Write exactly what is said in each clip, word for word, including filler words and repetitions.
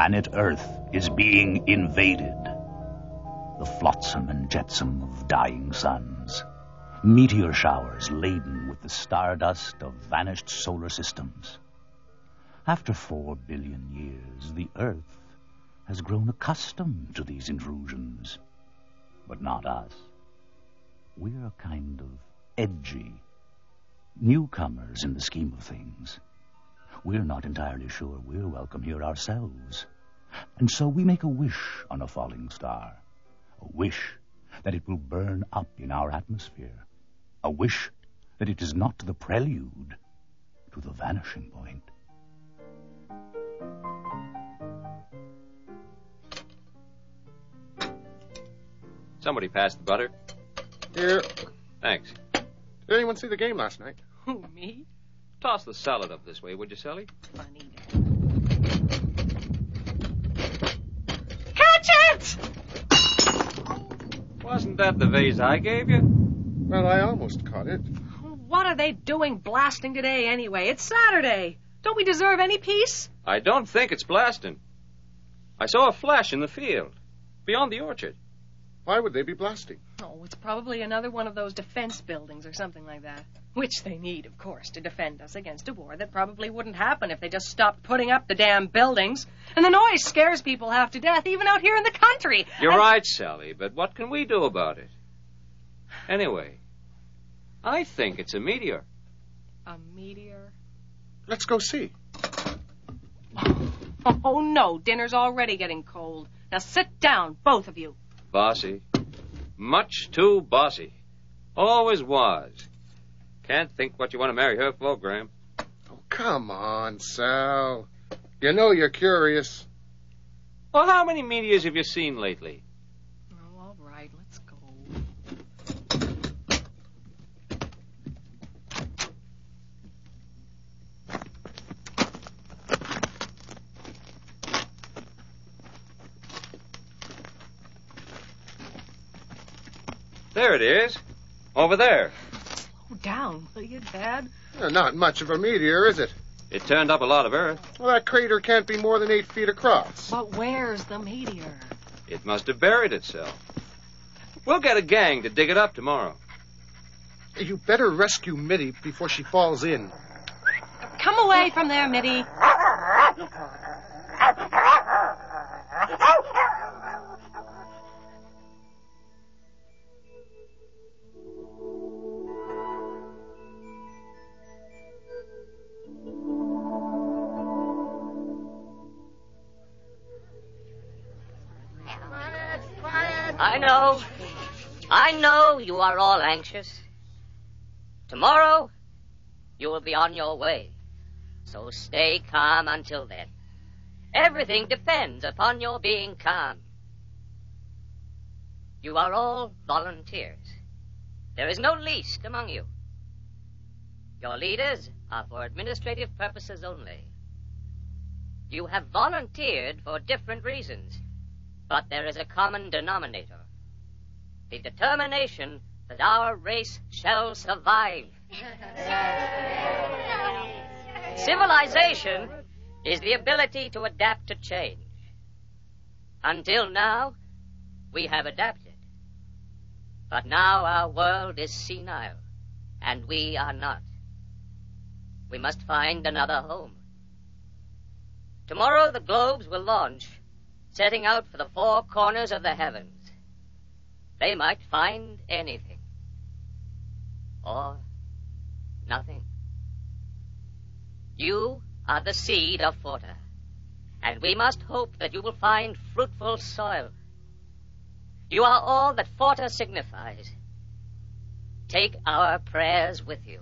planet Earth is being invaded. The flotsam and jetsam of dying suns. Meteor showers laden with the stardust of vanished solar systems. After four billion years, the Earth has grown accustomed to these intrusions. But not us. We're kind of edgy. Newcomers in the scheme of things. We're not entirely sure we're welcome here ourselves. And so we make a wish on a falling star. A wish that it will burn up in our atmosphere. A wish that it is not the prelude to the vanishing point. Somebody passed the butter. Here. Thanks. Did anyone see the game last night? Who, me? Toss the salad up this way, would you, Sally? Funny. Catch it! Wasn't that the vase I gave you? Well, I almost caught it. What are they doing blasting today anyway? It's Saturday. Don't we deserve any peace? I don't think it's blasting. I saw a flash in the field, beyond the orchard. Why would they be blasting? Oh, it's probably another one of those defense buildings or something like that. Which they need, of course, to defend us against a war that probably wouldn't happen if they just stopped putting up the damn buildings. And the noise scares people half to death, even out here in the country. You're and... right, Sally, but what can we do about it? Anyway, I think it's a meteor. A meteor? Let's go see. Oh, no, dinner's already getting cold. Now sit down, both of you. Bossy. Much too bossy. Always was. Can't think what you want to marry her for, Graham. Oh, come on, Sal. You know you're curious. Well, how many meteors have you seen lately? Oh, all right, let's go. There it is. Over there. Slow down, will you, Dad? Uh, not much of a meteor, is it? It turned up a lot of earth. Well, that crater can't be more than eight feet across. But where's the meteor? It must have buried itself. We'll get a gang to dig it up tomorrow. You better rescue Mitty before she falls in. Come away from there, Mitty. I know. I know you are all anxious. Tomorrow, you will be on your way. So stay calm until then. Everything depends upon your being calm. You are all volunteers. There is no least among you. Your leaders are for administrative purposes only. You have volunteered for different reasons. But there is a common denominator. The determination that our race shall survive. Civilization is the ability to adapt to change. Until now, we have adapted. But now our world is senile, and we are not. We must find another home. Tomorrow the globes will launch, setting out for the four corners of the heavens. They might find anything. Or nothing. You are the seed of Forta, and we must hope that you will find fruitful soil. You are all that Forta signifies. Take our prayers with you.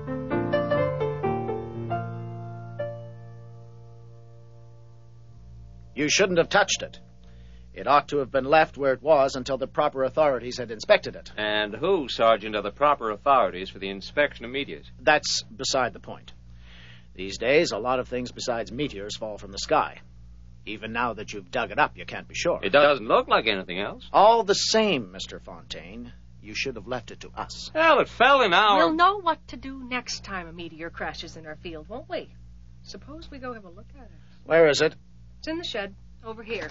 You shouldn't have touched it. It ought to have been left where it was until the proper authorities had inspected it. And who, Sergeant, are the proper authorities for the inspection of meteors? That's beside the point. These days, a lot of things besides meteors fall from the sky. Even now that you've dug it up, you can't be sure. It doesn't look like anything else. All the same, Mister Fontaine, you should have left it to us. Well, it fell in our... We'll know what to do next time a meteor crashes in our field, won't we? Suppose we go have a look at it. Where is it? It's in the shed. Over here.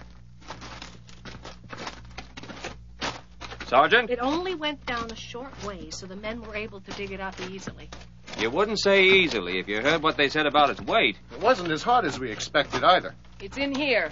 Sergeant? It only went down a short way, so the men were able to dig it up easily. You wouldn't say easily if you heard what they said about its weight. It wasn't as hard as we expected either. It's in here.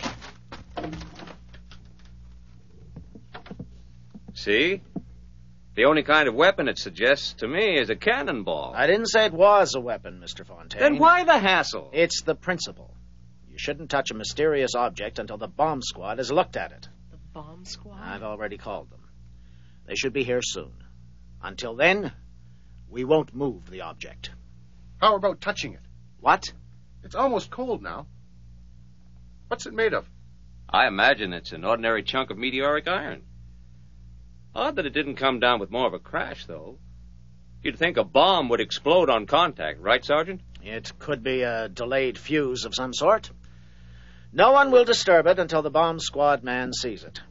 See? The only kind of weapon it suggests to me is a cannonball. I didn't say it was a weapon, Mister Fontaine. Then why the hassle? It's the principle. You shouldn't touch a mysterious object until the bomb squad has looked at it. The bomb squad? I've already called them. They should be here soon. Until then, we won't move the object. How about touching it? What? It's almost cold now. What's it made of? I imagine it's an ordinary chunk of meteoric iron. Odd that it didn't come down with more of a crash, though. You'd think a bomb would explode on contact, right, Sergeant? It could be a delayed fuse of some sort. No one will disturb it until the bomb squad man sees it.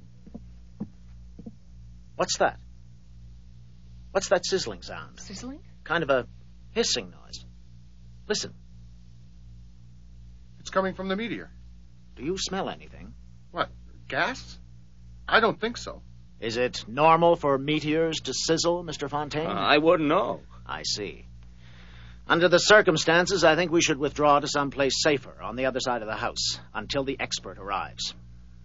What's that? What's that sizzling sound? Sizzling? Kind of a hissing noise. Listen. It's coming from the meteor. Do you smell anything? What, gas? I don't think so. Is it normal for meteors to sizzle, Mister Fontaine? Uh, I wouldn't know. I see. Under the circumstances, I think we should withdraw to some place safer on the other side of the house until the expert arrives.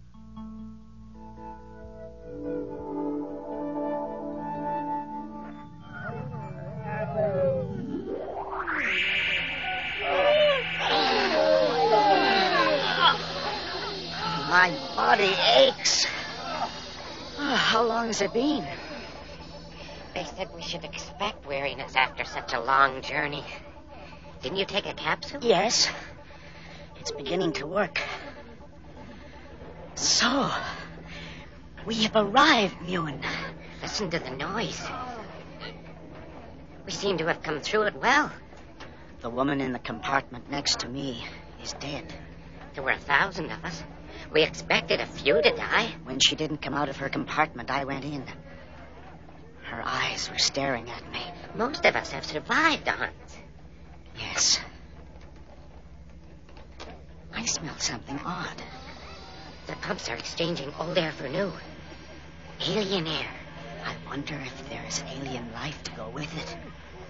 My body aches. Oh, how long has it been? They said we should expect weariness after such a long journey. Didn't you take a capsule? Yes. It's beginning to work. So, we have arrived, Mewen. Listen to the noise. We seem to have come through it well. The woman in the compartment next to me is dead. There were a thousand of us. We expected a few to die. When she didn't come out of her compartment, I went in. Her eyes were staring at me. Most of us have survived, Hans. Yes. I smell something odd. The pumps are exchanging old air for new. Alien air. I wonder if there's alien life to go with it.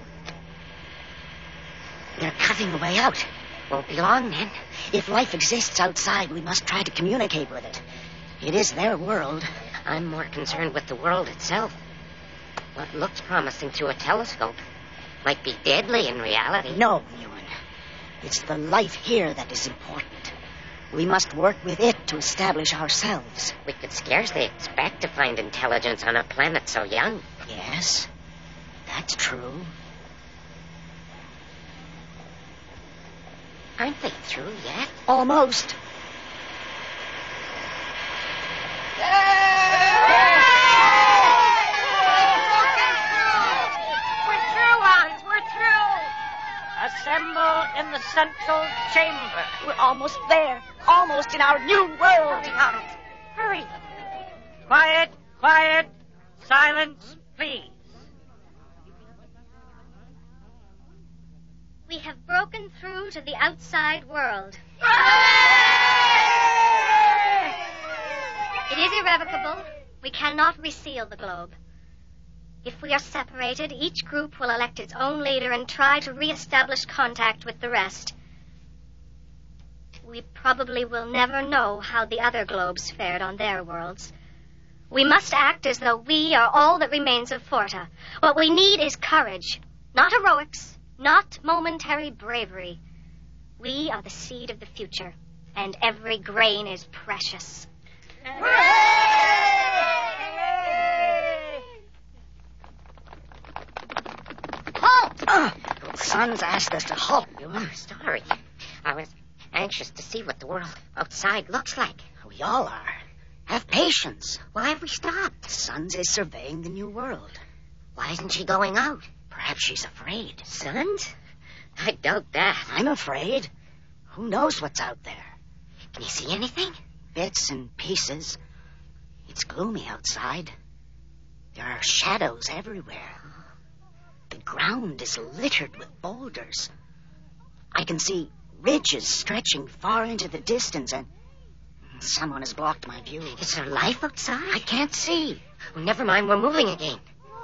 They're cutting the way out. Won't be long, then. If life exists outside, we must try to communicate with it. It is their world. I'm more concerned with the world itself. What looks promising through a telescope might be deadly in reality. No, Mewen. It's the life here that is important. We must work with it to establish ourselves. We could scarcely expect to find intelligence on a planet so young. Yes, that's true. Aren't they through yet? Almost. We're through, Hans. We're through. Assemble in the central chamber. We're almost there. Almost in our new world. Hurry, Hans. Hurry. Quiet, quiet. Silence, please. We have broken through to the outside world. It is irrevocable. We cannot reseal the globe. If we are separated, each group will elect its own leader and try to re-establish contact with the rest. We probably will never know how the other globes fared on their worlds. We must act as though we are all that remains of Forta. What we need is courage, not heroics. Not momentary bravery. We are the seed of the future, and every grain is precious. Halt! Uh, Sons asked us to halt, Mewen. Sorry. I was anxious to see what the world outside looks like. We all are. Have patience. Why have we stopped? Sons is surveying the new world. Why isn't she going out? Perhaps she's afraid. Sons? I doubt that. I'm afraid. Who knows what's out there? Can you see anything? Bits and pieces. It's gloomy outside. There are shadows everywhere. The ground is littered with boulders. I can see ridges stretching far into the distance and Someone has blocked my view. Is there life outside? I can't see. Well, never mind, we're moving again.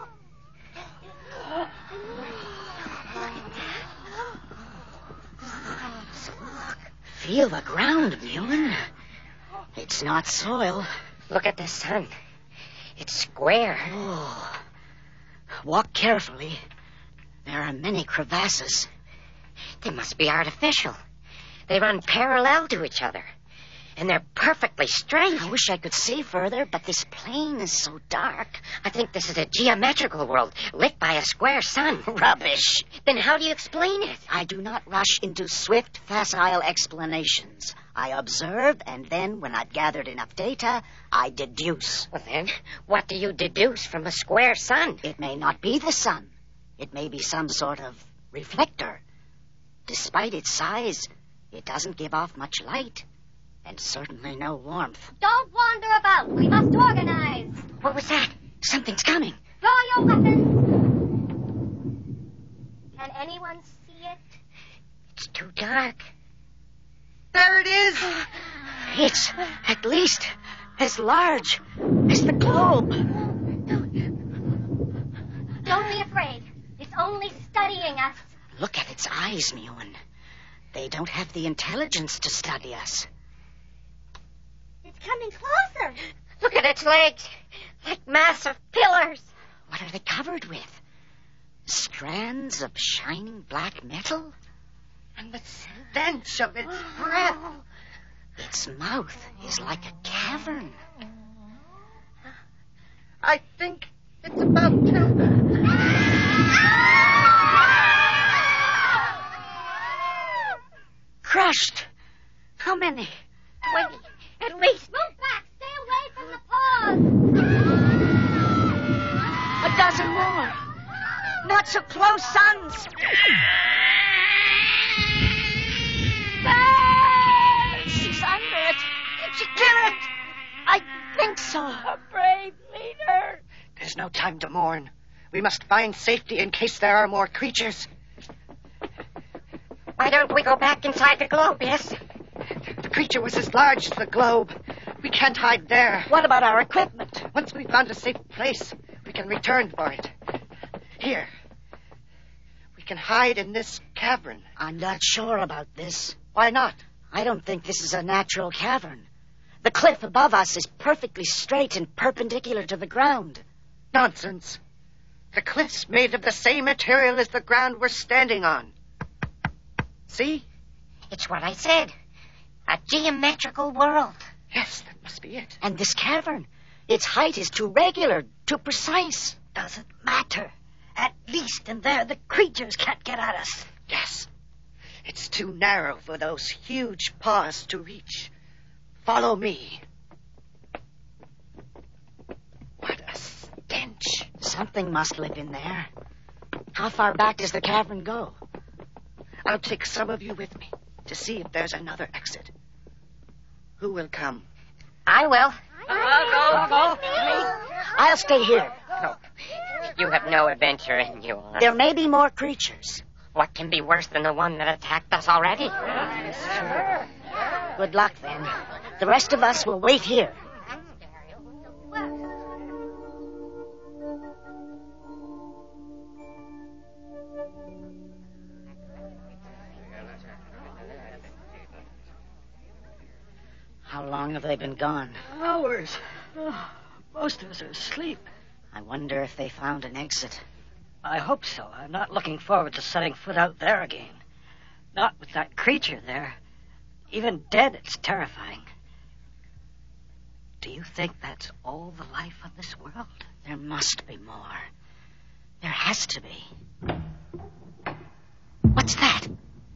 Feel the ground, Mewin. It's not soil. Look at the sun. It's square. Oh. Walk carefully. There are many crevasses. They must be artificial. They run parallel to each other. And they're perfectly straight. I wish I could see further, but this plain is so dark. I think this is a geometrical world lit by a square sun. Rubbish. Then how do you explain it? I do not rush into swift, facile explanations. I observe, and then, when I've gathered enough data, I deduce. Well, then, what do you deduce from a square sun? It may not be the sun. It may be some sort of reflector. Despite its size, it doesn't give off much light. And certainly no warmth. Don't wander about. We must organize. What was that? Something's coming. Draw your weapons. Can anyone see it? It's too dark. There it is. It's at least as large as the globe. Don't be afraid. It's only studying us. Look at its eyes, Mewin. They don't have the intelligence to study us. It's coming closer. Look at its legs, like massive pillars. What are they covered with? Strands of shining black metal? And the stench of its breath. Its mouth is like a cavern. I think it's about to... Crushed. How many? Twenty. At least. Move back. Stay away from the paws. A dozen more. Not so close, sons. She's under it. Did she kill it? I think so. A brave leader. There's no time to mourn. We must find safety in case there are more creatures. Why don't we go back inside the globe, yes? The creature was as large as the globe. We can't hide there. What about our equipment? Once we've found a safe place, we can return for it. Here. We can hide in this cavern. I'm not sure about this. Why not? I don't think this is a natural cavern. The cliff above us is perfectly straight and perpendicular to the ground. Nonsense. The cliff's made of the same material as the ground we're standing on. See? It's what I said. A geometrical world. Yes, that must be it. And this cavern, its height is too regular, too precise. Doesn't matter. At least in there, the creatures can't get at us. Yes. It's too narrow for those huge paws to reach. Follow me. What a stench. Something must live in there. How far back does the cavern go? I'll take some of you with me to see if there's another exit. Who will come? I will. I'll go. I'll stay here. No. You have no adventure in you. Huh? There may be more creatures. What can be worse than the one that attacked us already? Good luck, then. The rest of us will wait here. How long have they been gone? Hours. Oh, most of us are asleep. I wonder if they found an exit. I hope so. I'm not looking forward to setting foot out there again. Not with that creature there. Even dead, it's terrifying. Do you think that's all the life on this world? There must be more. There has to be. What's that?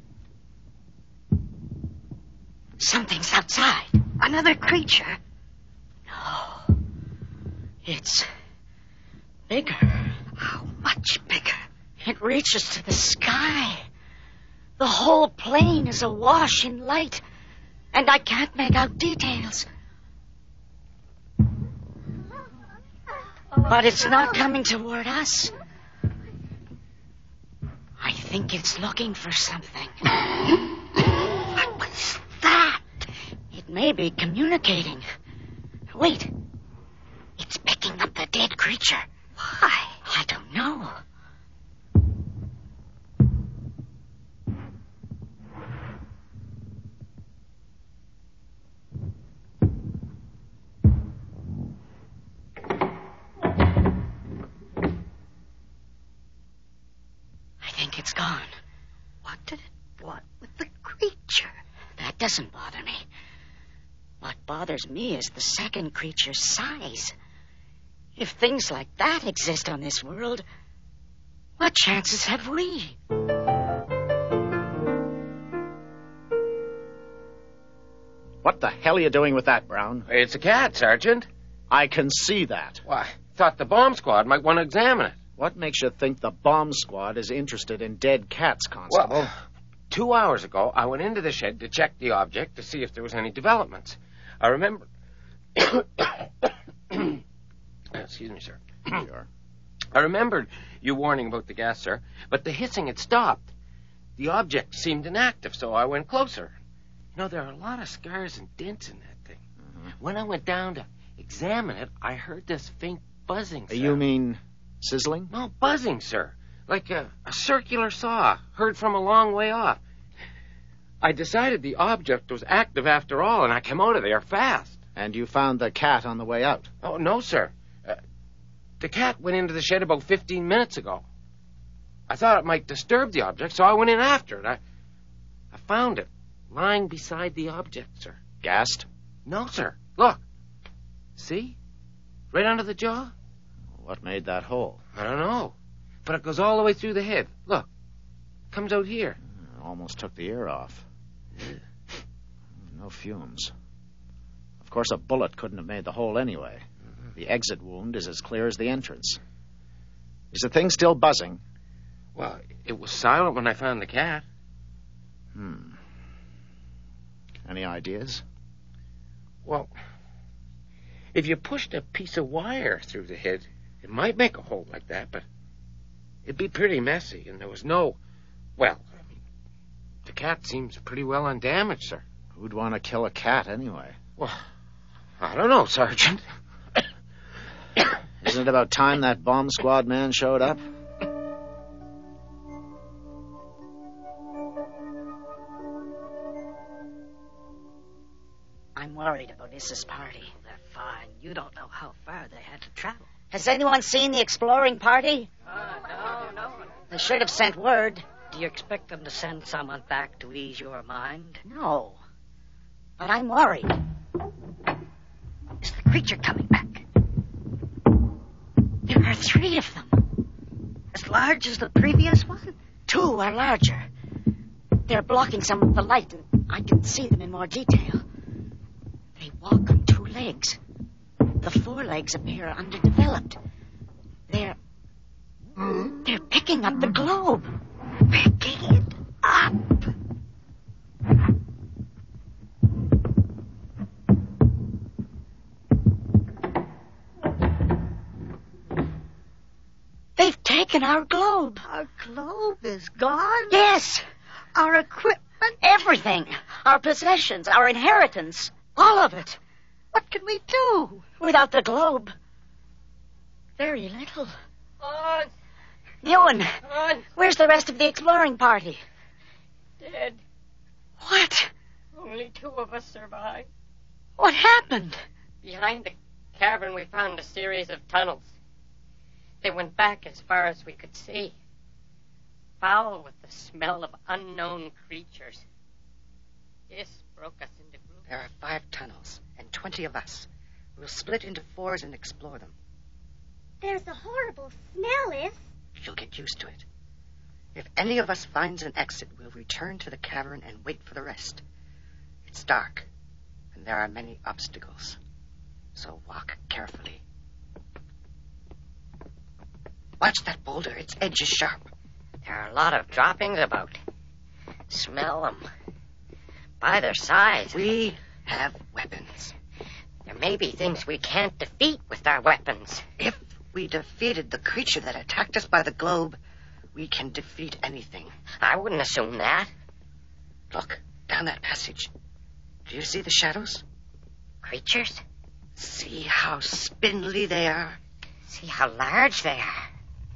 Something's outside. Another creature? No. It's bigger. How much bigger? It reaches to the sky. The whole plain is awash in light, and I can't make out details. But it's not coming toward us. I think it's looking for something. What was that? It It may be communicating. Wait. It's picking up the dead creature. Why? I don't know. I think it's gone. What did it want with the creature? That doesn't bother me. What bothers me is the second creature's size. If things like that exist on this world, what chances have we? What the hell are you doing with that, Brown? It's a cat, Sergeant. I can see that. Why, I thought the bomb squad might want to examine it. What makes you think the bomb squad is interested in dead cats, Constable? Well, two hours ago, I went into the shed to check the object to see if there was any developments. I remember... Excuse me, sir. Sure. I remembered you warning about the gas, sir, but the hissing had stopped. The object seemed inactive, so I went closer. You know, there are a lot of scars and dents in that thing. Mm-hmm. When I went down to examine it, I heard this faint buzzing sound. You mean sizzling? No, buzzing, sir. Like a, a circular saw, heard from a long way off. I decided the object was active after all, and I came out of there fast. And you found the cat on the way out? Oh, no, sir. Uh, the cat went into the shed about fifteen minutes ago. I thought it might disturb the object, so I went in after it. I, I found it lying beside the object, sir. Gassed? No, sir. Look. See? Right under the jaw? What made that hole? I don't know. But it goes all the way through the head. Look. Comes out here. It almost took the ear off. No fumes. Of course, a bullet couldn't have made the hole anyway. The exit wound is as clear as the entrance. Is the thing still buzzing? Well, it was silent when I found the cat. Hmm. Any ideas? Well, if you pushed a piece of wire through the head, it might make a hole like that, but it'd be pretty messy, and there was no... Well, I mean, the cat seems pretty well undamaged, sir. Who'd want to kill a cat anyway? Well, I don't know, Sergeant. Isn't it about time that bomb squad man showed up? I'm worried about Issa's party. Oh, they're fine. You don't know how far they had to travel. Has anyone seen the exploring party? Uh, no, no. They should have sent word. Do you expect them to send someone back to ease your mind? No. But I'm worried. Is the creature coming back? There are three of them. As large as the previous one? Two are larger. They're blocking some of the light, and I can see them in more detail. They walk on two legs. The forelegs appear underdeveloped. They're... They're picking up the globe. Picking it up. They've taken our globe. Our globe is gone? Yes. Our equipment? Everything. Our possessions, our inheritance. All of it. What can we do? Without the globe, very little. On. Ewan, On. where's the rest of the exploring party? Dead. What? Only two of us survived. What happened? Behind the cavern, we found a series of tunnels. They went back as far as we could see. Foul with the smell of unknown creatures. This broke us into groups. There are five tunnels, and twenty of us. We'll split into fours and explore them. There's a horrible smell, Is. You'll get used to it. If any of us finds an exit, we'll return to the cavern and wait for the rest. It's dark, and there are many obstacles. So walk carefully. Watch that boulder. Its edge is sharp. There are a lot of droppings about. Smell them. By their size. We have weapons. There may be things we can't defeat with our weapons. If we defeated the creature that attacked us by the globe, we can defeat anything. I wouldn't assume that. Look, down that passage. Do you see the shadows? Creatures? See how spindly they are? See how large they are?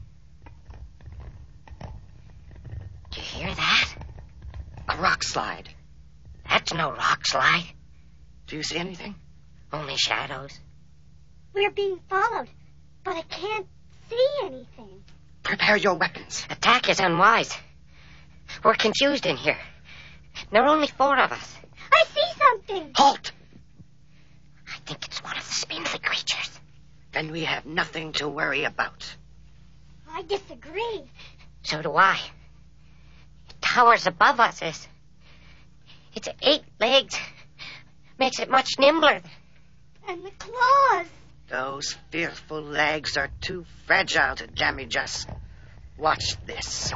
Do you hear that? A rock slide. That's no rock slide. Do you see anything? Only shadows. We're being followed, but I can't see anything. Prepare your weapons. Attack is unwise. We're confused in here. There are only four of us. I see something. Halt! I think it's one of the spindly creatures. Then we have nothing to worry about. I disagree. So do I. It towers above us. It's, it's eight legs. Makes it much nimbler. And the claws. Those fearful legs are too fragile to damage us. Watch this.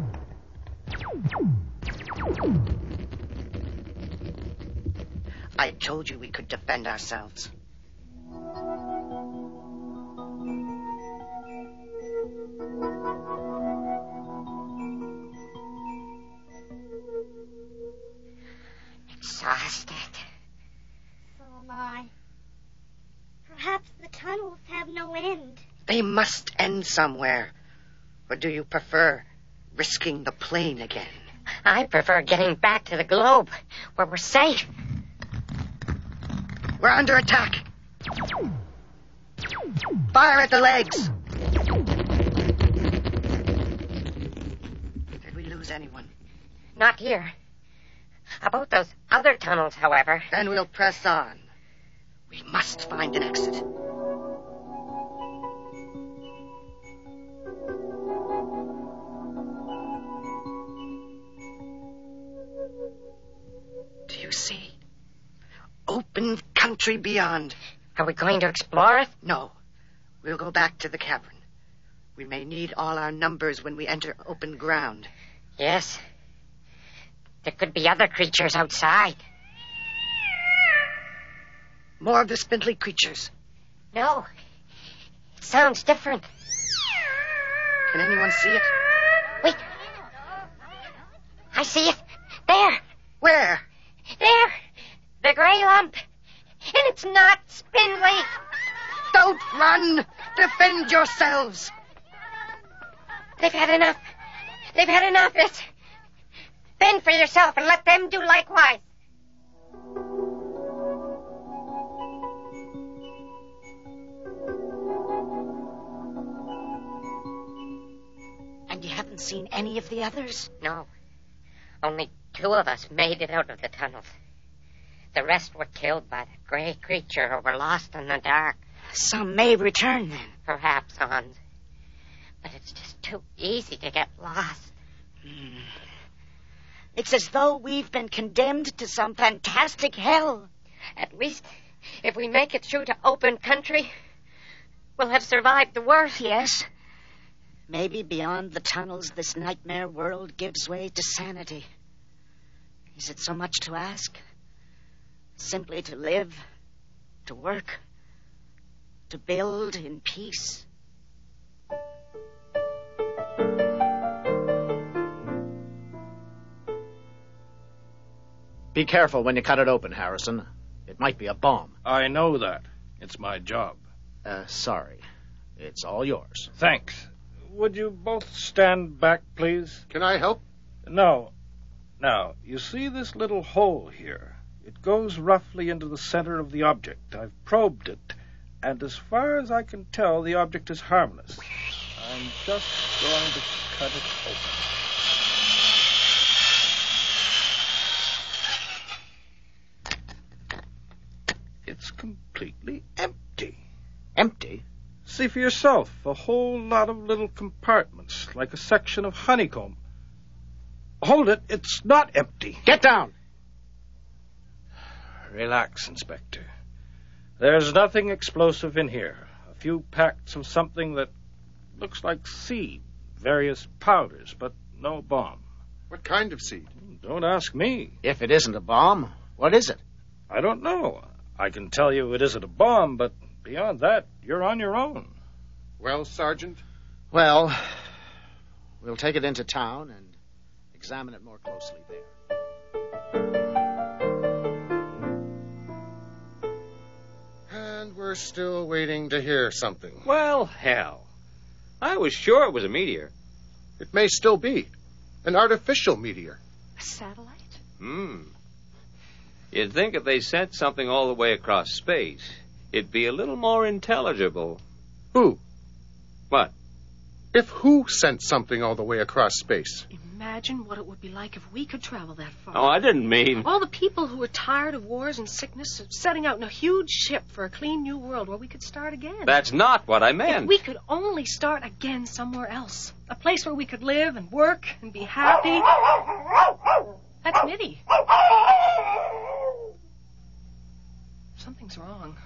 I told you we could defend ourselves. Exhausted. So am I. Perhaps the tunnels have no end. They must end somewhere. Or do you prefer risking the plane again? I prefer getting back to the globe, where we're safe. We're under attack. Fire at the legs. Did we lose anyone? Not here. About those other tunnels, however. Then we'll press on. We must find an exit. Do you see? Open country beyond. Are we going to explore it? No. We'll go back to the cavern. We may need all our numbers when we enter open ground. Yes. There could be other creatures outside. More of the spindly creatures. No. It sounds different. Can anyone see it? Wait. I see it. There. Where? There. The gray lump. And it's not spindly. Don't run. Defend yourselves. They've had enough. They've had enough. It's... Fend for yourself and let them do likewise. And you haven't seen any of the others? No. Only two of us made it out of the tunnels. The rest were killed by the gray creature or were lost in the dark. Some may return then. Perhaps, Hans. But it's just too easy to get lost. Hmm. It's as though we've been condemned to some fantastic hell. At least, if we make it through to open country, we'll have survived the worst. Yes. Maybe beyond the tunnels, this nightmare world gives way to sanity. Is it so much to ask? Simply to live, to work, to build in peace. Be careful when you cut it open, Harrison. It might be a bomb. I know that. It's my job. Uh, sorry. It's all yours. Thanks. Would you both stand back, please? Can I help? No. Now, you see this little hole here? It goes roughly into the center of the object. I've probed it, and as far as I can tell, the object is harmless. I'm just going to cut it open. It's completely empty. Empty? See for yourself, a whole lot of little compartments, like a section of honeycomb. Hold it, it's not empty. Get down! Relax, Inspector. There's nothing explosive in here. A few packets of something that looks like seed, various powders, but no bomb. What kind of seed? Don't ask me. If it isn't a bomb, what is it? I don't know. I can tell you it isn't a bomb, but beyond that, you're on your own. Well, Sergeant? Well, we'll take it into town and examine it more closely there. still waiting to hear something. Well, hell. I was sure it was a meteor. It may still be. An artificial meteor. A satellite? Hmm. You'd think if they sent something all the way across space, it'd be a little more intelligible. Who? What? If who sent something all the way across space? Imagine what it would be like if we could travel that far. Oh, I didn't mean... All the people who are tired of wars and sickness are setting out in a huge ship for a clean new world where we could start again. That's not what I meant. If we could only start again somewhere else. A place where we could live and work and be happy. That's Mitty. Something's wrong.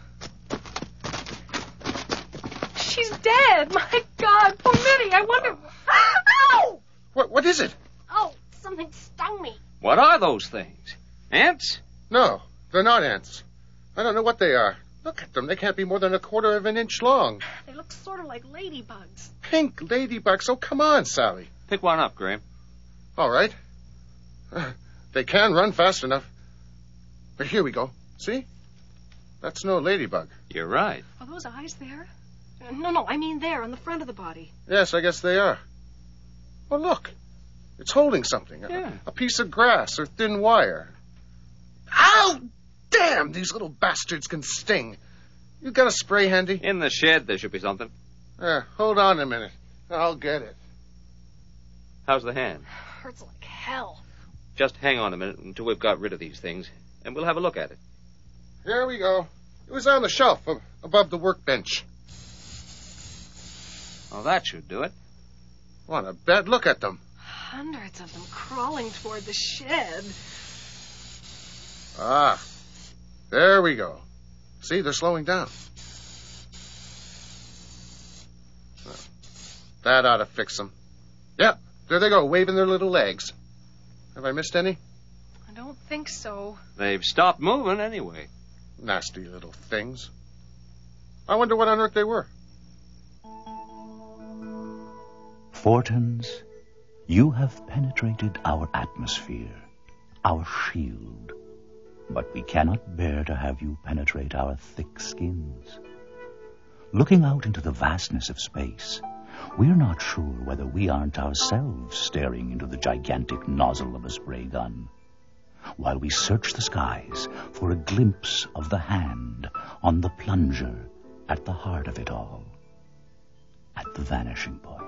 She's dead. My God, poor Mitty. I wonder... Ow! What, what is it? Oh, something stung me. What are those things? Ants? No, they're not ants. I don't know what they are. Look at them. They can't be more than a quarter of an inch long. They look sort of like ladybugs. Pink ladybugs. Oh, come on, Sally. Pick one up, Graham. All right. Uh, they can run fast enough. But here we go. See? That's no ladybug. You're right. Are those eyes there? No, no, I mean there, on the front of the body. Yes, I guess they are. Well, look. It's holding something. Yeah. A, a piece of grass or thin wire. Ow! Damn, these little bastards can sting. You got a spray handy? In the shed, there should be something. Uh, hold on a minute. I'll get it. How's the hand? Hurts like hell. Just hang on a minute until we've got rid of these things, and we'll have a look at it. Here we go. It was on the shelf uh, above the workbench. Well, that should do it. What a bet. Look at them. Hundreds of them crawling toward the shed. Ah, there we go. See, they're slowing down. Well, that ought to fix them. Yep, there they go, waving their little legs. Have I missed any? I don't think so. They've stopped moving anyway. Nasty little things. I wonder what on earth they were. Fortons, you have penetrated our atmosphere, our shield. But we cannot bear to have you penetrate our thick skins. Looking out into the vastness of space, we're not sure whether we aren't ourselves staring into the gigantic nozzle of a spray gun, while we search the skies for a glimpse of the hand on the plunger at the heart of it all, at the vanishing point.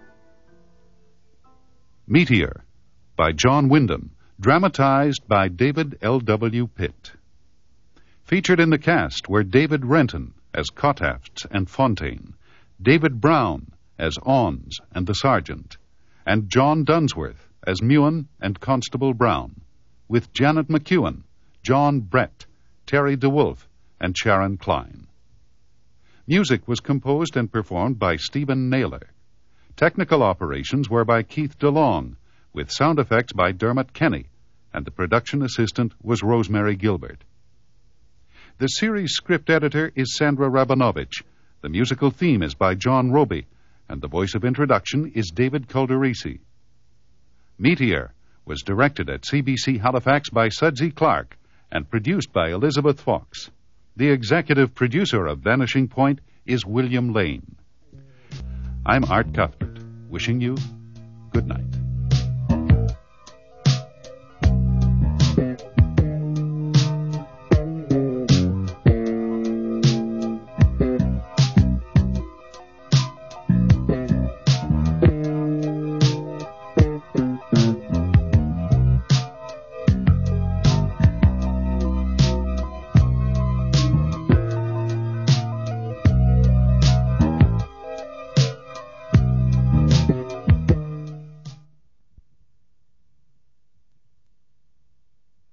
Meteor, by John Wyndham, dramatized by David L W Pitt. Featured in the cast were David Renton as Cotaft and Fontaine, David Brown as Ons and the Sergeant, and John Dunsworth as Mewen and Constable Brown, with Janet McEwen, John Brett, Terry DeWolf, and Sharon Klein. Music was composed and performed by Stephen Naylor. Technical operations were by Keith DeLong, with sound effects by Dermot Kenny, and the production assistant was Rosemary Gilbert. The series script editor is Sandra Rabinovich. The musical theme is by John Roby, and the voice of introduction is David Calderisi. Meteor was directed at C B C Halifax by Sudsy Clark and produced by Elizabeth Fox. The executive producer of Vanishing Point is William Lane. I'm Art Cuthbert, wishing you good night.